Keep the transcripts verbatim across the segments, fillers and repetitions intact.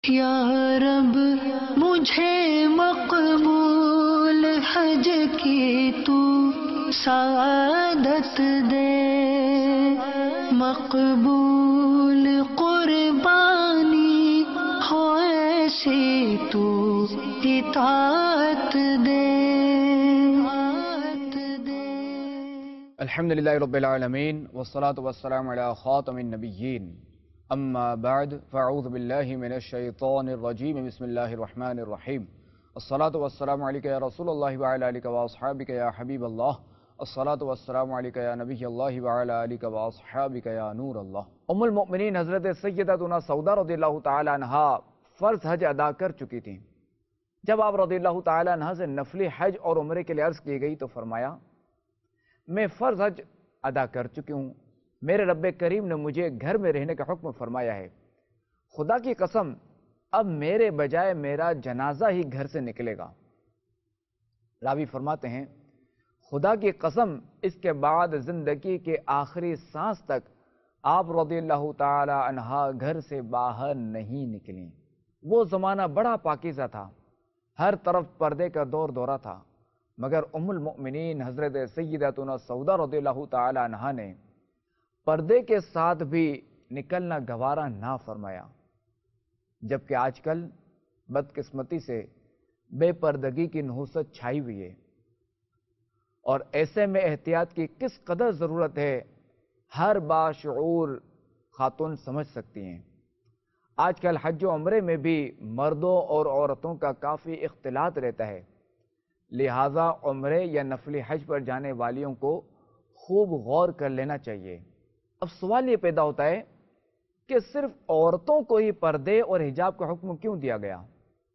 یا رب مجھے مقبول حج کی تو سعادت دے، مقبول قربانی ہو ایسی تو اطاعت دے۔ الحمد للہ رب العالمین والصلاة والسلام علی خاتم النبیین، اما بعد فاعوذ باللہ من الشیطان الرجیم، بسم اللہ الرحمن الرحیم۔ الصلاة والسلام علیکہ یا رسول اللہ وعلی آلہ واصحابہ یا حبیب اللہ، الصلاة والسلام علیکہ یا نبی اللہ وعلی آلہ واصحابہ یا نور اللہ۔ ام المؤمنین حضرت سیدتنا سودا رضی اللہ تعالی عنہا فرض حج ادا کر چکی تھیں۔ جب آپ رضی اللہ تعالی عنہ سے نفلی حج اور عمرے کے لیے عرض کی گئی تو فرمایا، میں فرض حج ادا کر چکی ہوں، میرے رب کریم نے مجھے گھر میں رہنے کا حکم فرمایا ہے، خدا کی قسم اب میرے بجائے میرا جنازہ ہی گھر سے نکلے گا۔ راوی فرماتے ہیں، خدا کی قسم اس کے بعد زندگی کے آخری سانس تک آپ رضی اللہ تعالی عنہ گھر سے باہر نہیں نکلیں۔ وہ زمانہ بڑا پاکیزہ تھا، ہر طرف پردے کا دور دورہ تھا، مگر ام المؤمنین حضرت سیدتنا سودا رضی اللہ تعالی عنہا نے پردے کے ساتھ بھی نکلنا گوارا نہ فرمایا، جبکہ آج کل بدقسمتی سے بے پردگی کی نحوست چھائی ہوئی ہے، اور ایسے میں احتیاط کی کس قدر ضرورت ہے ہر باشعور خاتون سمجھ سکتی ہیں۔ آج کل حج و عمرے میں بھی مردوں اور عورتوں کا کافی اختلاط رہتا ہے، لہٰذا عمرے یا نفلی حج پر جانے والیوں کو خوب غور کر لینا چاہیے۔ اب سوال یہ پیدا ہوتا ہے کہ صرف عورتوں کو ہی پردے اور حجاب کا حکم کیوں دیا گیا؟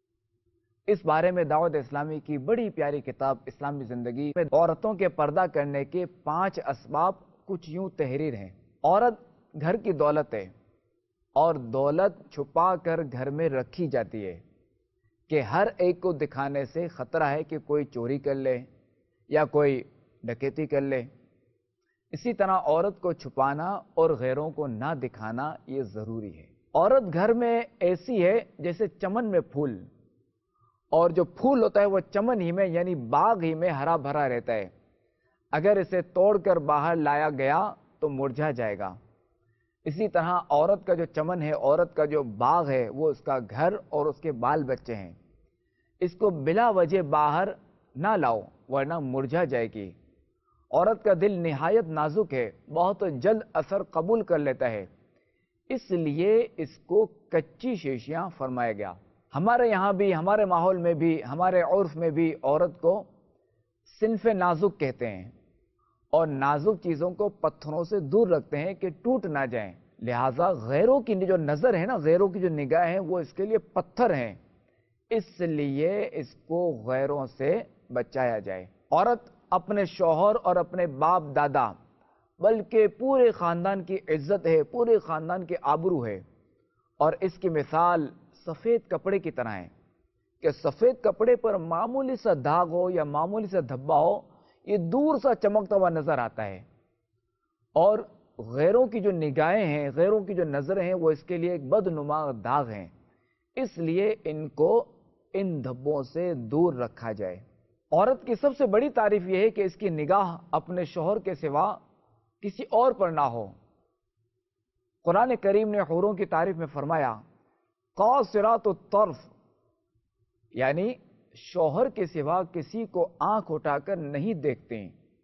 اس بارے میں دعوت اسلامی کی بڑی پیاری کتاب اسلامی زندگی میں عورتوں کے پردہ کرنے کے پانچ اسباب کچھ یوں تحریر ہیں۔ عورت گھر کی دولت ہے، اور دولت چھپا کر گھر میں رکھی جاتی ہے کہ ہر ایک کو دکھانے سے خطرہ ہے کہ کوئی چوری کر لے یا کوئی ڈکیتی کر لے۔ اسی طرح عورت کو چھپانا اور غیروں کو نہ دکھانا یہ ضروری ہے۔ عورت گھر میں ایسی ہے جیسے چمن میں پھول، اور جو پھول ہوتا ہے وہ چمن ہی میں یعنی باغ ہی میں ہرا بھرا رہتا ہے، اگر اسے توڑ کر باہر لایا گیا تو مرجھا جائے گا۔ اسی طرح عورت کا جو چمن ہے، عورت کا جو باغ ہے، وہ اس کا گھر اور اس کے بال بچے ہیں، اس کو بلا وجہ باہر نہ لاؤ ورنہ مرجھا جائے گی۔ عورت کا دل نہایت نازک ہے، بہت جلد اثر قبول کر لیتا ہے، اس لیے اس کو کچی شیشیاں فرمایا گیا۔ ہمارے یہاں بھی، ہمارے ماحول میں بھی، ہمارے عرف میں بھی عورت کو صنف نازک کہتے ہیں، اور نازک چیزوں کو پتھروں سے دور رکھتے ہیں کہ ٹوٹ نہ جائیں، لہٰذا غیروں کی جو نظر ہے نا، غیروں کی جو نگاہ ہے، وہ اس کے لیے پتھر ہیں، اس لیے اس کو غیروں سے بچایا جائے۔ عورت اپنے شوہر اور اپنے باپ دادا بلکہ پورے خاندان کی عزت ہے، پورے خاندان کے آبرو ہے، اور اس کی مثال سفید کپڑے کی طرح ہے کہ سفید کپڑے پر معمولی سا داغ ہو یا معمولی سا دھبا ہو، یہ دور سا چمکتا ہوا نظر آتا ہے، اور غیروں کی جو نگاہیں ہیں، غیروں کی جو نظریں ہیں، وہ اس کے لیے ایک بدنما داغ ہیں، اس لیے ان کو ان دھبوں سے دور رکھا جائے۔ عورت کی سب سے بڑی تعریف یہ ہے کہ اس کی نگاہ اپنے شوہر کے سوا کسی اور پر نہ ہو۔ قرآن کریم نے حوروں کی تعریف میں فرمایا، قاصرات الطرف، یعنی شوہر کے سوا کسی کو آنکھ اٹھا کر نہیں دیکھتے۔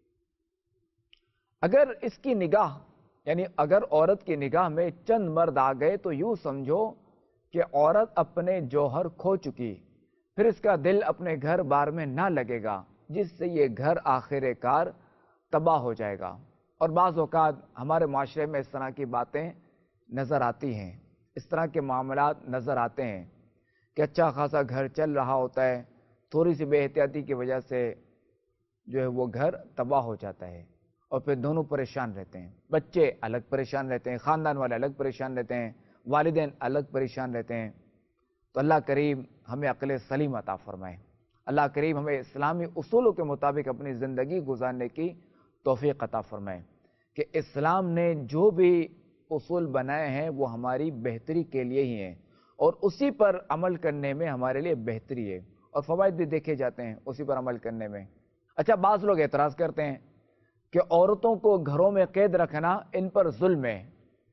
اگر اس کی نگاہ یعنی اگر عورت کی نگاہ میں چند مرد آ گئے تو یوں سمجھو کہ عورت اپنے جوہر کھو چکی، پھر اس کا دل اپنے گھر بار میں نہ لگے گا، جس سے یہ گھر آخر کار تباہ ہو جائے گا۔ اور بعض اوقات ہمارے معاشرے میں اس طرح کی باتیں نظر آتی ہیں، اس طرح کے معاملات نظر آتے ہیں کہ اچھا خاصا گھر چل رہا ہوتا ہے، تھوڑی سی بے احتیاطی کی وجہ سے جو ہے وہ گھر تباہ ہو جاتا ہے، اور پھر دونوں پریشان رہتے ہیں، بچے الگ پریشان رہتے ہیں، خاندان والے الگ پریشان رہتے ہیں، والدین الگ پریشان رہتے ہیں۔ تو اللہ کریم ہمیں عقل سلیم عطا فرمائے، اللہ کریم ہمیں اسلامی اصولوں کے مطابق اپنی زندگی گزارنے کی توفیق عطا فرمائے، کہ اسلام نے جو بھی اصول بنائے ہیں وہ ہماری بہتری کے لیے ہی ہیں، اور اسی پر عمل کرنے میں ہمارے لیے بہتری ہے، اور فوائد بھی دیکھے جاتے ہیں اسی پر عمل کرنے میں۔ اچھا، بعض لوگ اعتراض کرتے ہیں کہ عورتوں کو گھروں میں قید رکھنا ان پر ظلم ہے،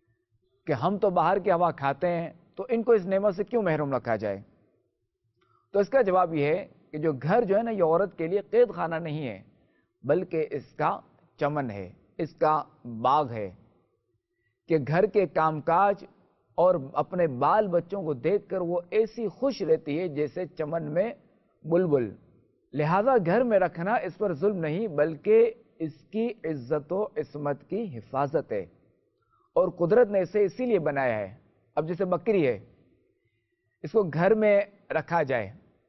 کہ ہم تو باہر کی ہوا کھاتے ہیں تو ان کو اس نعمت سے کیوں محروم رکھا جائے؟ تو اس کا جواب یہ ہے کہ جو گھر جو ہے نا، یہ عورت کے لیے قید خانہ نہیں ہے، بلکہ اس کا چمن ہے، اس کا باغ ہے، کہ گھر کے کام کاج اور اپنے بال بچوں کو دیکھ کر وہ ایسی خوش رہتی ہے جیسے چمن میں بلبل۔ لہذا گھر میں رکھنا اس پر ظلم نہیں، بلکہ اس کی عزت و عصمت کی حفاظت ہے، اور قدرت نے اسے اسی لیے بنایا ہے۔ اب جیسے بکری ہے، اس کو گھر میں رکھا جائے،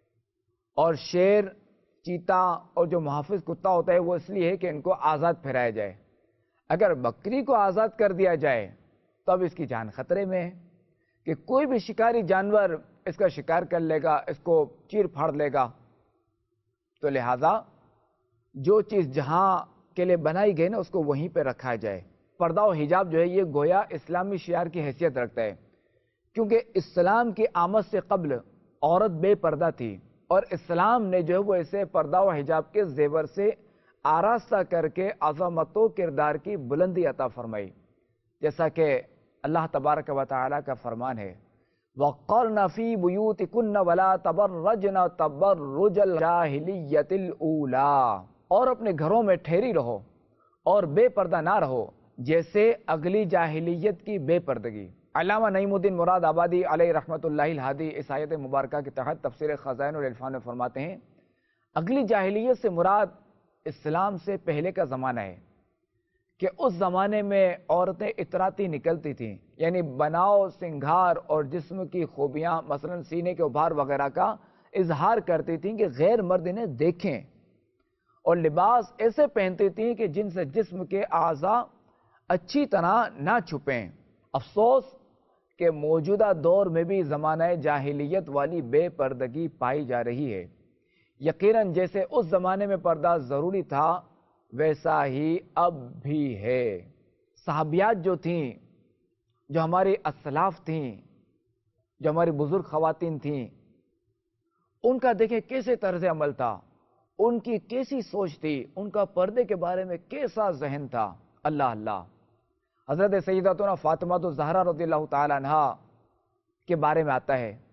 اور شیر، چیتا اور جو محافظ کتا ہوتا ہے وہ اس لیے ہے کہ ان کو آزاد پھیرایا جائے۔ اگر بکری کو آزاد کر دیا جائے تو اب اس کی جان خطرے میں ہے، کہ کوئی بھی شکاری جانور اس کا شکار کر لے گا، اس کو چیر پھاڑ لے گا۔ تو لہذا جو چیز جہاں کے لیے بنائی گئی نا، اس کو وہیں پہ رکھا جائے۔ پردہ و حجاب جو ہے یہ گویا اسلامی شعار کی حیثیت رکھتا ہے، کیونکہ اسلام کی آمد سے قبل عورت بے پردہ تھی، اور اسلام نے جو ہے وہ اسے پردہ و حجاب کے زیور سے آراستہ کر کے عظمت و کردار کی بلندی عطا فرمائی، جیسا کہ اللہ تبارک و تعالیٰ کا فرمان ہے، وَقَرْنَ فِي بُيُوتِكُنَّ وَلَا تَبَرَّجْنَ تَبَرُّجَ الْجَاهِلِيَّةِ الْأُولَىٰ، اور اپنے گھروں میں ٹھہری رہو اور بے پردہ نہ رہو جیسے اگلی جاہلیت کی بے پردگی۔ علامہ نعیم الدین مراد آبادی علیہ رحمۃ اللہ الہادی اس آیت مبارکہ کے تحت تفسیر خزائن العرفان میں فرماتے ہیں، اگلی جاہلیت سے مراد اسلام سے پہلے کا زمانہ ہے، کہ اس زمانے میں عورتیں اتراتی نکلتی تھیں، یعنی بناؤ، سنگھار اور جسم کی خوبیاں، مثلا سینے کے ابھار وغیرہ کا اظہار کرتی تھیں کہ غیر مرد انہیں دیکھیں، اور لباس ایسے پہنتی تھیں کہ جن سے جسم کے اعضاء اچھی طرح نہ چھپیں۔ افسوس کہ موجودہ دور میں بھی زمانہ جاہلیت والی بے پردگی پائی جا رہی ہے۔ یقیناً جیسے اس زمانے میں پردہ ضروری تھا ویسا ہی اب بھی ہے۔ صحابیات جو تھیں، جو ہماری اسلاف تھیں، جو ہماری بزرگ خواتین تھیں، ان کا دیکھیں کیسے طرز عمل تھا، ان کی کیسی سوچ تھی، ان کا پردے کے بارے میں کیسا ذہن تھا۔ اللہ اللہ، حضرت سیدتنا فاطمہ الزہرا رضی اللہ تعالی عنہا کے بارے میں آتا ہے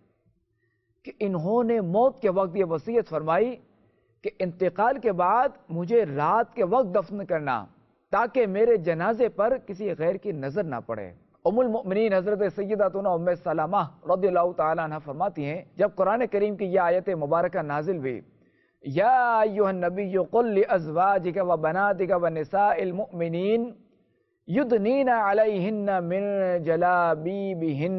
کہ انہوں نے موت کے وقت یہ وصیت فرمائی کہ انتقال کے بعد مجھے رات کے وقت دفن کرنا، تاکہ میرے جنازے پر کسی غیر کی نظر نہ پڑے۔ ام المؤمنین حضرت سیدتنا ام سلمہ رضی اللہ تعالی عنہ فرماتی ہیں، جب قرآن کریم کی یہ آیت مبارکہ نازل ہوئی، یا ایھا النبی قل لازواجک وبناتک ونساء المؤمنین یدنین علیہن من جلابیبہن،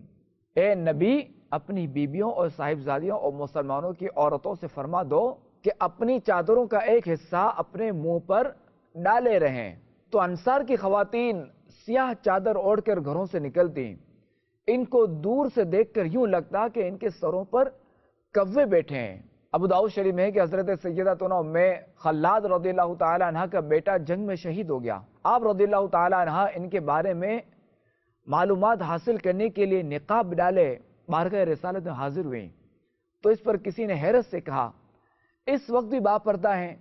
اے نبی اپنی بیبیوں اور صاحبزادیوں اور مسلمانوں کی عورتوں سے فرما دو کہ اپنی چادروں کا ایک حصہ اپنے منہ پر ڈالے رہیں۔ تو انصار کی خواتین سیاہ چادر اوڑھ کر گھروں سے نکلتی، ان کو دور سے دیکھ کر یوں لگتا کہ ان کے سروں پر کوے بیٹھے ہیں۔ ابو داؤد شریف میں ہے کہ حضرت سیدتنا ام خلاد رضی اللہ تعالی عنہ کا بیٹا جنگ میں شہید ہو گیا۔ آپ رضی اللہ تعالی عنہ ان کے بارے میں معلومات حاصل کرنے کے لیے نقاب ڈالے بارگاہ رسالت میں حاضر ہوئیں، تو اس پر کسی نے حیرت سے کہا، اس وقت بھی باپردہ ہیں؟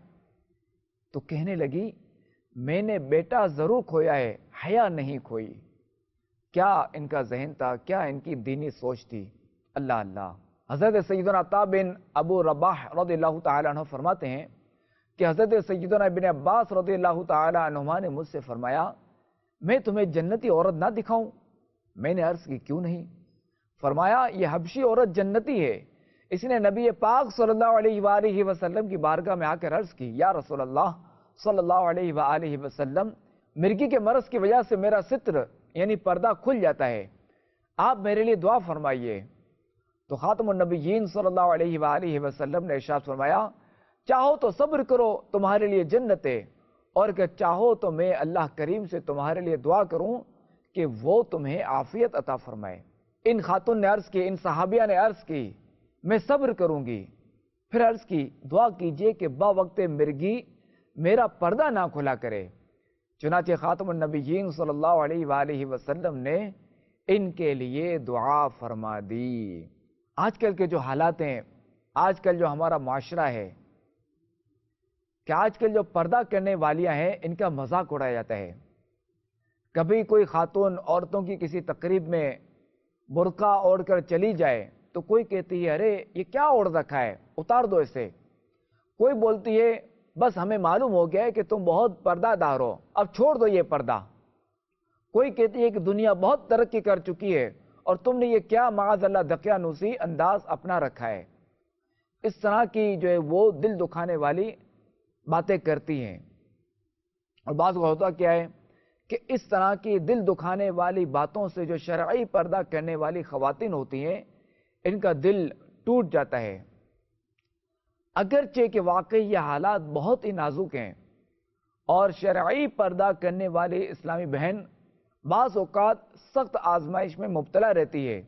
تو کہنے لگی، میں نے بیٹا ضرور کھویا ہے، حیا نہیں کھوئی۔ کیا ان کا ذہن تھا، کیا ان کی دینی سوچ تھی۔ اللہ اللہ۔ حضرت سیدنا عطا بن ابو رباح رضی اللہ تعالی عنہ فرماتے ہیں کہ حضرت سیدنا ابن عباس رضی اللہ تعالی عنہما نے مجھ سے فرمایا، میں تمہیں جنتی عورت نہ دکھاؤں؟ میں نے عرض کی، کیوں نہیں؟ فرمایا، یہ حبشی عورت جنتی ہے۔ اس نے نبی پاک صلی اللہ علیہ وآلہ وسلم کی بارگاہ میں آ کر عرض کی، یا رسول اللہ صلی اللہ علیہ وآلہ وسلم، مرگی کے مرض کی وجہ سے میرا ستر یعنی پردہ کھل جاتا ہے، آپ میرے لیے دعا فرمائیے۔ تو خاتم النبیین صلی اللہ علیہ وآلہ وسلم نے ارشاد فرمایا، چاہو تو صبر کرو، تمہارے لیے جنت ہے، اور کہ چاہو تو میں اللہ کریم سے تمہارے لیے دعا کروں کہ وہ تمہیں عافیت عطا فرمائے۔ ان خاتون نے عرض کی، ان صحابیہ نے عرض کی، میں صبر کروں گی۔ پھر عرض کی، دعا کیجئے کہ با وقت مرگی میرا پردہ نہ کھلا کرے۔ چنانچہ خاتم النبیین صلی اللہ علیہ وآلہ وسلم نے ان کے لیے دعا فرما دی۔ آج کل کے جو حالات ہیں، آج کل جو ہمارا معاشرہ ہے، کہ آج کل جو پردہ کرنے والیاں ہیں ان کا مذاق اڑایا جاتا ہے۔ کبھی کوئی خاتون عورتوں کی کسی تقریب میں برقع اوڑھ کر چلی جائے تو کوئی کہتی ہے ارے یہ کیا اوڑھ رکھا ہے، اتار دو اسے۔ کوئی بولتی ہے بس ہمیں معلوم ہو گیا ہے کہ تم بہت پردہ دار ہو، اب چھوڑ دو یہ پردہ۔ کوئی کہتی ہے کہ دنیا بہت ترقی کر چکی ہے اور تم نے یہ کیا معاذ اللہ دقیانوسی انداز اپنا رکھا ہے۔ اس طرح کی جو ہے وہ دل دکھانے والی باتیں کرتی ہیں۔ اور بعض کو ہوتا کیا ہے کہ اس طرح کی دل دکھانے والی باتوں سے جو شرعی پردہ کرنے والی خواتین ہوتی ہیں ان کا دل ٹوٹ جاتا ہے۔ اگرچہ کہ واقعی یہ حالات بہت ہی نازک ہیں اور شرعی پردہ کرنے والی اسلامی بہن بعض اوقات سخت آزمائش میں مبتلا رہتی ہے،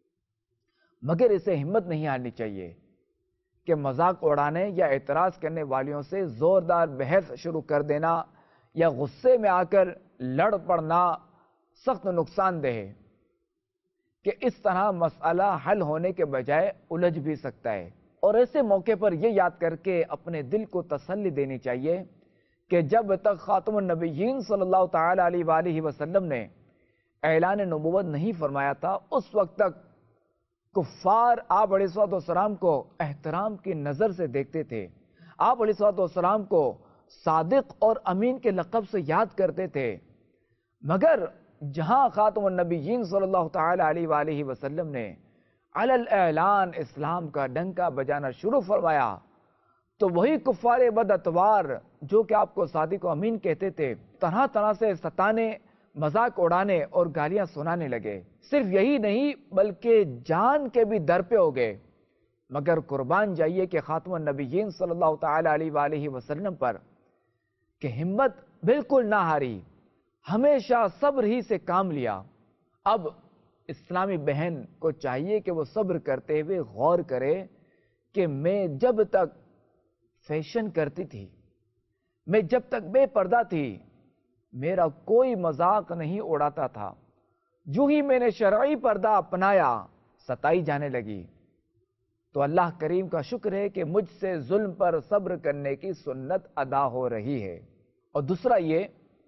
مگر اسے ہمت نہیں ہارنی چاہیے کہ مذاق اڑانے یا اعتراض کرنے والیوں سے زوردار بحث شروع کر دینا یا غصے میں آ کر لڑ پڑنا سخت نقصان دہ ہے، کہ اس طرح مسئلہ حل ہونے کے بجائے الجھ بھی سکتا ہے۔ اور ایسے موقع پر یہ یاد کر کے اپنے دل کو تسلی دینی چاہیے کہ جب تک خاتم النبیین صلی اللہ تعالی علیہ وآلہ وسلم نے اعلان نبوت نہیں فرمایا تھا اس وقت تک کفار آپ علیہ الصلوۃ والسلام کو احترام کی نظر سے دیکھتے تھے، آپ علیہ الصلوۃ والسلام کو صادق اور امین کے لقب سے یاد کرتے تھے، مگر جہاں خاتم النبیین صلی اللہ تعالی علیہ وآلہ وسلم نے علی الاعلان اسلام کا ڈنکا بجانا شروع فرمایا تو وہی کفار بد اتوار جو کہ آپ کو صادق و امین کہتے تھے طرح طرح سے ستانے، مذاق اڑانے اور گالیاں سنانے لگے۔ صرف یہی نہیں بلکہ جان کے بھی در پہ ہو گئے، مگر قربان جائیے کہ خاتم النبیین صلی اللہ تعالی علیہ وآلہ وسلم پر کہ ہمت بالکل نہ ہاری، ہمیشہ صبر ہی سے کام لیا۔ اب اسلامی بہن کو چاہیے کہ وہ صبر کرتے ہوئے غور کرے کہ میں جب تک فیشن کرتی تھی، میں جب تک بے پردہ تھی، میرا کوئی مذاق نہیں اڑاتا تھا، جو ہی میں نے شرعی پردہ اپنایا ستائی جانے لگی۔ تو اللہ کریم کا شکر ہے کہ مجھ سے ظلم پر صبر کرنے کی سنت ادا ہو رہی ہے۔ اور دوسرا یہ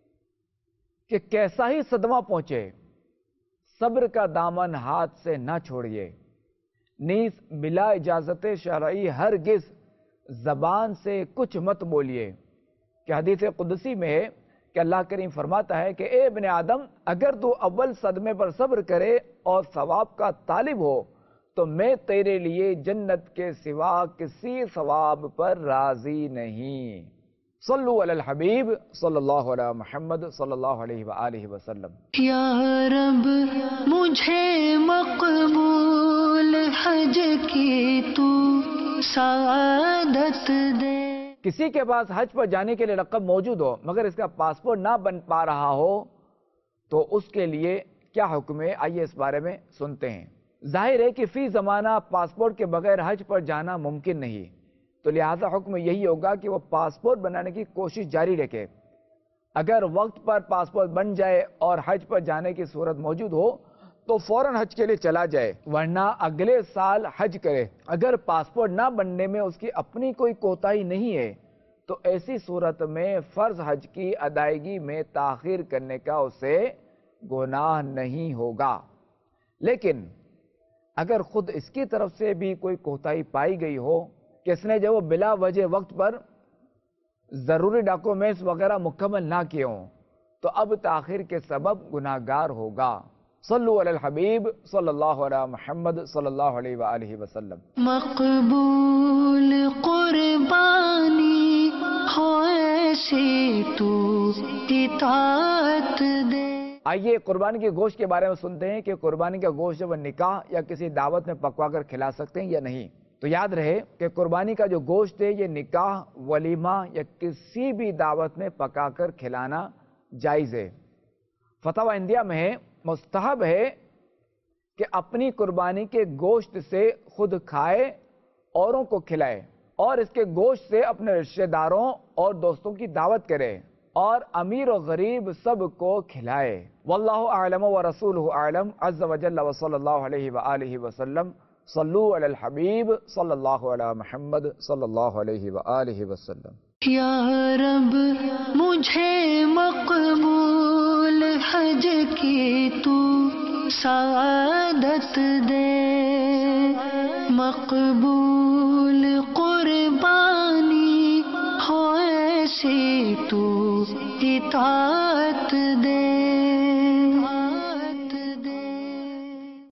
کہ کیسا ہی صدمہ پہنچے صبر کا دامن ہاتھ سے نہ چھوڑیے، نیز بلا اجازت شرعی ہرگز زبان سے کچھ مت بولیے، کہ حدیث قدسی میں ہے کہ اللہ کریم فرماتا ہے کہ اے ابن آدم اگر تو اول صدمے پر صبر کرے اور ثواب کا طالب ہو تو میں تیرے لیے جنت کے سوا کسی ثواب پر راضی نہیں۔ صلو علی الحبیب صلی اللہ علیہ محمد صلی اللہ علیہ وآلہ وسلم۔ یا رب مجھے مقبول حج کی تو سعادت دے۔ کسی کے پاس حج پر جانے کے لیے رقم موجود ہو مگر اس کا پاسپورٹ نہ بن پا رہا ہو تو اس کے لیے کیا حکم ہے، آئیے اس بارے میں سنتے ہیں۔ ظاہر ہے کہ فی زمانہ پاسپورٹ کے بغیر حج پر جانا ممکن نہیں، تو لہذا حکم یہی ہوگا کہ وہ پاسپورٹ بنانے کی کوشش جاری رکھے۔ اگر وقت پر پاسپورٹ بن جائے اور حج پر جانے کی صورت موجود ہو تو فوراً حج کے لیے چلا جائے، ورنہ اگلے سال حج کرے۔ اگر پاسپورٹ نہ بننے میں اس کی اپنی کوئی کوتاہی نہیں ہے تو ایسی صورت میں فرض حج کی ادائیگی میں تاخیر کرنے کا اسے گناہ نہیں ہوگا۔ لیکن اگر خود اس کی طرف سے بھی کوئی کوتاہی پائی گئی ہو کہ اس نے جو بلا وجہ وقت پر ضروری ڈاکومنٹس وغیرہ مکمل نہ کیے ہوں تو اب تاخیر کے سبب گناہگار ہوگا۔ صلو علی الحبیب صلی اللہ علیہ محمد صلی اللہ علیہ وآلہ وسلم۔ مقبول قربانی ہو ایسی تو اطاعت دے۔ آئیے قربانی کے گوشت کے بارے میں سنتے ہیں کہ قربانی کا گوشت وہ نکاح یا کسی دعوت میں پکوا کر کھلا سکتے ہیں یا نہیں۔ تو یاد رہے کہ قربانی کا جو گوشت ہے یہ نکاح، ولیمہ یا کسی بھی دعوت میں پکا کر کھلانا جائز ہے۔ فتاوی انڈیا میں ہے مستحب ہے کہ اپنی قربانی کے گوشت سے خود کھائے، اوروں کو کھلائے اور اس کے گوشت سے اپنے رشتہ داروں اور دوستوں کی دعوت کرے۔ اور امیر و غریب سب کو کھلائے۔ واللہ اعلم و رسولہ اعلم عز و جل و صلی اللہ علیہ وآلہ وسلم۔ صلو علی الحبیب صلی اللہ علی محمد صلی اللہ علیہ وآلہ وسلم۔ یا رب مجھے مقبول حج کی تو سعادت دے، مقبول قربانی ہو ایسی تو اطاعت دے۔